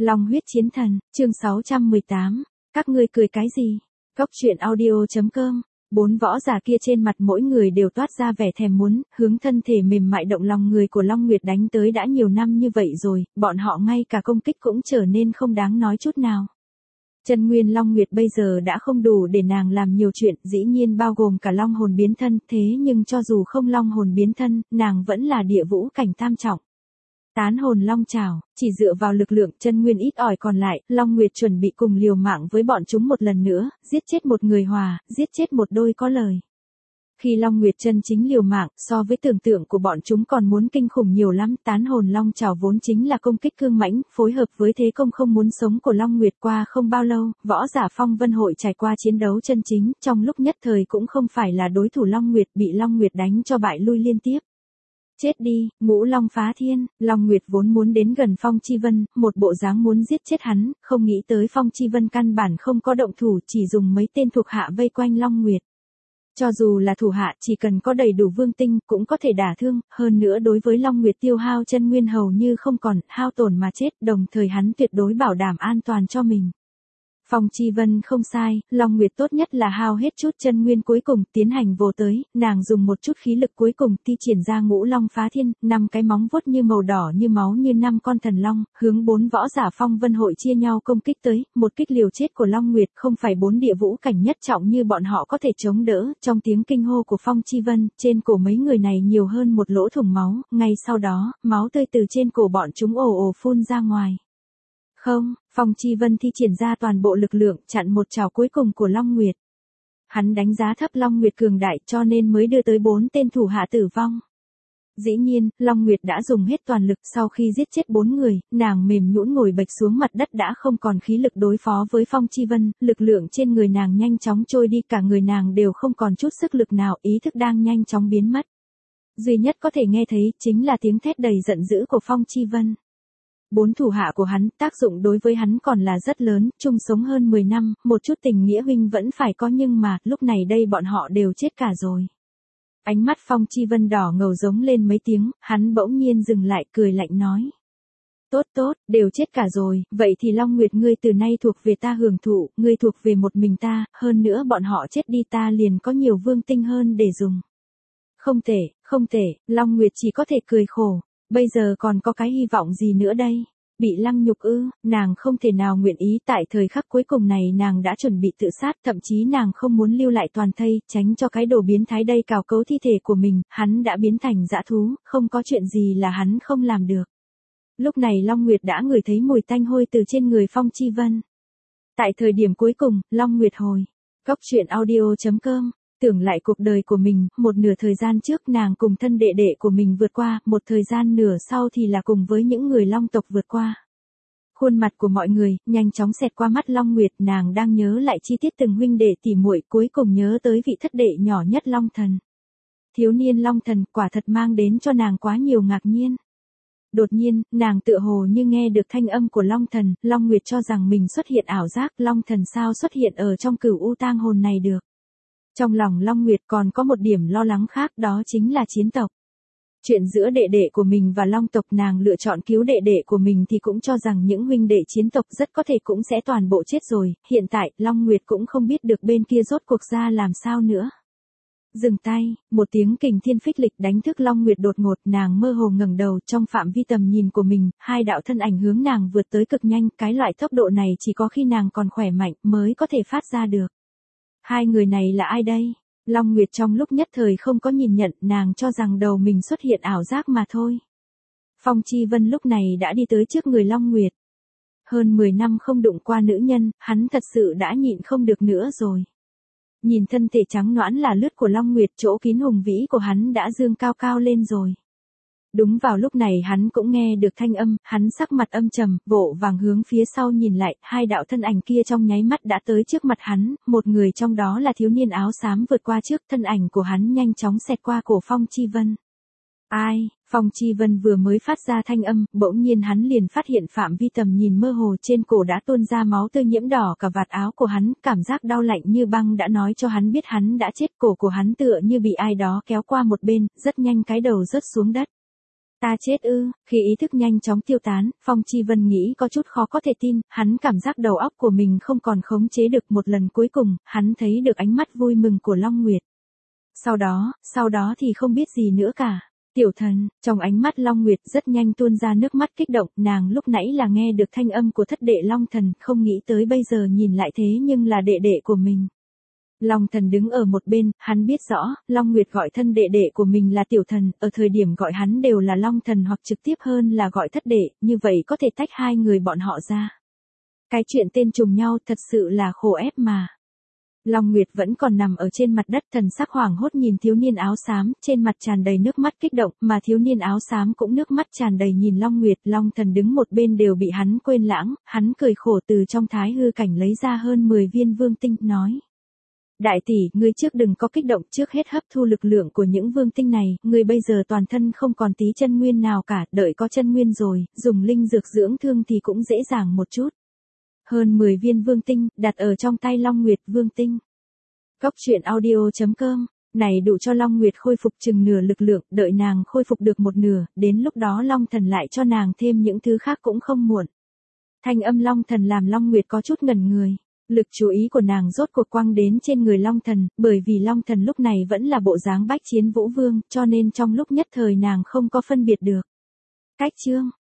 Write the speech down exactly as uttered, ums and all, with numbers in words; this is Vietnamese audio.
Long huyết chiến thần, chương sáu trăm mười tám. Các ngươi cười cái gì? Cốc truyện audio chấm com. Bốn võ giả kia trên mặt mỗi người đều toát ra vẻ thèm muốn, hướng thân thể mềm mại động lòng người của Long Nguyệt đánh tới đã nhiều năm như vậy rồi, bọn họ ngay cả công kích cũng trở nên không đáng nói chút nào. Chân nguyên Long Nguyệt bây giờ đã không đủ để nàng làm nhiều chuyện, dĩ nhiên bao gồm cả long hồn biến thân, thế nhưng cho dù không long hồn biến thân, nàng vẫn là địa vũ cảnh tam trọng. Tán hồn long trảo, chỉ dựa vào lực lượng chân nguyên ít ỏi còn lại, Long Nguyệt chuẩn bị cùng liều mạng với bọn chúng một lần nữa, giết chết một người hòa, giết chết một đôi có lời. Khi Long Nguyệt chân chính liều mạng, so với tưởng tượng của bọn chúng còn muốn kinh khủng nhiều lắm, tán hồn long trảo vốn chính là công kích cương mãnh, phối hợp với thế công không muốn sống của Long Nguyệt qua không bao lâu, võ giả Phong Vân Hội trải qua chiến đấu chân chính, trong lúc nhất thời cũng không phải là đối thủ Long Nguyệt, bị Long Nguyệt đánh cho bại lui liên tiếp. Chết đi, Ngũ Long phá thiên, Long Nguyệt vốn muốn đến gần Phong Chi Vân, một bộ dáng muốn giết chết hắn, không nghĩ tới Phong Chi Vân căn bản không có động thủ, chỉ dùng mấy tên thuộc hạ vây quanh Long Nguyệt. Cho dù là thủ hạ chỉ cần có đầy đủ vương tinh cũng có thể đả thương, hơn nữa đối với Long Nguyệt tiêu hao chân nguyên hầu như không còn, hao tổn mà chết, đồng thời hắn tuyệt đối bảo đảm an toàn cho mình. Phong Chi Vân không sai, Long Nguyệt tốt nhất là hao hết chút chân nguyên cuối cùng, tiến hành vồ tới, nàng dùng một chút khí lực cuối cùng thi triển ra Ngũ Long phá thiên, năm cái móng vuốt như màu đỏ như máu như năm con thần long, hướng bốn võ giả Phong Vân Hội chia nhau công kích tới, một kích liều chết của Long Nguyệt không phải bốn địa vũ cảnh nhất trọng như bọn họ có thể chống đỡ, trong tiếng kinh hô của Phong Chi Vân, trên cổ mấy người này nhiều hơn một lỗ thủng máu, ngay sau đó, máu tươi từ trên cổ bọn chúng ồ ồ phun ra ngoài. Không, Phong Chi Vân thi triển ra toàn bộ lực lượng chặn một trảo cuối cùng của Long Nguyệt. Hắn đánh giá thấp Long Nguyệt cường đại cho nên mới đưa tới bốn tên thủ hạ tử vong. Dĩ nhiên, Long Nguyệt đã dùng hết toàn lực sau khi giết chết bốn người, nàng mềm nhũn ngồi bệt xuống mặt đất đã không còn khí lực đối phó với Phong Chi Vân, lực lượng trên người nàng nhanh chóng trôi đi, cả người nàng đều không còn chút sức lực nào, ý thức đang nhanh chóng biến mất. Duy nhất có thể nghe thấy chính là tiếng thét đầy giận dữ của Phong Chi Vân. Bốn thủ hạ của hắn, tác dụng đối với hắn còn là rất lớn, chung sống hơn mười năm, một chút tình nghĩa huynh vẫn phải có nhưng mà, lúc này đây bọn họ đều chết cả rồi. Ánh mắt Phong Chi Vân đỏ ngầu giống lên mấy tiếng, hắn bỗng nhiên dừng lại cười lạnh nói. Tốt tốt, đều chết cả rồi, vậy thì Long Nguyệt ngươi từ nay thuộc về ta hưởng thụ, ngươi thuộc về một mình ta, hơn nữa bọn họ chết đi ta liền có nhiều vương tinh hơn để dùng. Không thể, không thể, Long Nguyệt chỉ có thể cười khổ. Bây giờ còn có cái hy vọng gì nữa đây? Bị lăng nhục ư, nàng không thể nào nguyện ý, tại thời khắc cuối cùng này nàng đã chuẩn bị tự sát, thậm chí nàng không muốn lưu lại toàn thây, tránh cho cái đồ biến thái đây cào cấu thi thể của mình, hắn đã biến thành dã thú, không có chuyện gì là hắn không làm được. Lúc này Long Nguyệt đã ngửi thấy mùi tanh hôi từ trên người Phong Chi Vân. Tại thời điểm cuối cùng, Long Nguyệt hồi. Cốc truyện audio chấm com. Tưởng lại cuộc đời của mình, một nửa thời gian trước nàng cùng thân đệ đệ của mình vượt qua, một thời gian nửa sau thì là cùng với những người Long tộc vượt qua. Khuôn mặt của mọi người, nhanh chóng xẹt qua mắt Long Nguyệt, nàng đang nhớ lại chi tiết từng huynh đệ tỉ muội, cuối cùng nhớ tới vị thất đệ nhỏ nhất Long Thần. Thiếu niên Long Thần quả thật mang đến cho nàng quá nhiều ngạc nhiên. Đột nhiên, nàng tựa hồ như nghe được thanh âm của Long Thần, Long Nguyệt cho rằng mình xuất hiện ảo giác, Long Thần sao xuất hiện ở trong Cửu U tang hồn này được. Trong lòng Long Nguyệt còn có một điểm lo lắng khác, đó chính là chiến tộc. Chuyện giữa đệ đệ của mình và Long tộc, nàng lựa chọn cứu đệ đệ của mình thì cũng cho rằng những huynh đệ chiến tộc rất có thể cũng sẽ toàn bộ chết rồi, hiện tại Long Nguyệt cũng không biết được bên kia rốt cuộc ra làm sao nữa. Dừng tay, một tiếng kình thiên phích lịch đánh thức Long Nguyệt đột ngột, nàng mơ hồ ngẩng đầu, trong phạm vi tầm nhìn của mình, hai đạo thân ảnh hướng nàng vượt tới cực nhanh, cái loại tốc độ này chỉ có khi nàng còn khỏe mạnh mới có thể phát ra được. Hai người này là ai đây? Long Nguyệt trong lúc nhất thời không có nhìn nhận, nàng cho rằng đầu mình xuất hiện ảo giác mà thôi. Phong Chi Vân lúc này đã đi tới trước người Long Nguyệt. Hơn mười năm không đụng qua nữ nhân, hắn thật sự đã nhịn không được nữa rồi. Nhìn thân thể trắng nõn là lướt của Long Nguyệt, chỗ kín hùng vĩ của hắn đã dương cao cao lên rồi. Đúng vào lúc này hắn cũng nghe được thanh âm, hắn sắc mặt âm trầm, vội vàng hướng phía sau nhìn lại, hai đạo thân ảnh kia trong nháy mắt đã tới trước mặt hắn, một người trong đó là thiếu niên áo xám vượt qua trước, thân ảnh của hắn nhanh chóng xẹt qua cổ Phong Chi Vân. Ai? Phong Chi Vân vừa mới phát ra thanh âm, bỗng nhiên hắn liền phát hiện phạm vi tầm nhìn mơ hồ, trên cổ đã tuôn ra máu tươi nhiễm đỏ cả vạt áo của hắn, cảm giác đau lạnh như băng đã nói cho hắn biết hắn đã chết, cổ của hắn tựa như bị ai đó kéo qua một bên, rất nhanh cái đầu rớt xuống đất. Ta chết ư, khi ý thức nhanh chóng tiêu tán, Phong Chi Vân nghĩ có chút khó có thể tin, hắn cảm giác đầu óc của mình không còn khống chế được. Một lần cuối cùng, hắn thấy được ánh mắt vui mừng của Long Nguyệt. Sau đó, sau đó thì không biết gì nữa cả. Tiểu thần, trong ánh mắt Long Nguyệt rất nhanh tuôn ra nước mắt kích động, nàng lúc nãy là nghe được thanh âm của thất đệ Long Thần, không nghĩ tới bây giờ nhìn lại thế nhưng là đệ đệ của mình. Long Thần đứng ở một bên, hắn biết rõ, Long Nguyệt gọi thân đệ đệ của mình là tiểu thần, ở thời điểm gọi hắn đều là Long Thần hoặc trực tiếp hơn là gọi thất đệ, như vậy có thể tách hai người bọn họ ra. Cái chuyện tên trùng nhau thật sự là khổ ép mà. Long Nguyệt vẫn còn nằm ở trên mặt đất, thần sắc hoảng hốt nhìn thiếu niên áo xám, trên mặt tràn đầy nước mắt kích động, mà thiếu niên áo xám cũng nước mắt tràn đầy nhìn Long Nguyệt. Long Thần đứng một bên đều bị hắn quên lãng, hắn cười khổ từ trong thái hư cảnh lấy ra hơn mười viên vương tinh, nói. Đại tỷ, ngươi trước đừng có kích động, trước hết hấp thu lực lượng của những vương tinh này, ngươi bây giờ toàn thân không còn tí chân nguyên nào cả, đợi có chân nguyên rồi, dùng linh dược dưỡng thương thì cũng dễ dàng một chút. Hơn mười viên vương tinh, đặt ở trong tay Long Nguyệt. Vương tinh. Góc truyện audio chấm com, này đủ cho Long Nguyệt khôi phục chừng nửa lực lượng, đợi nàng khôi phục được một nửa, đến lúc đó Long Thần lại cho nàng thêm những thứ khác cũng không muộn. Thanh âm Long Thần làm Long Nguyệt có chút ngẩn người. Lực chú ý của nàng rốt cuộc quăng đến trên người Long Thần, bởi vì Long Thần lúc này vẫn là bộ dáng bách chiến vũ vương, cho nên trong lúc nhất thời nàng không có phân biệt được. Cách chương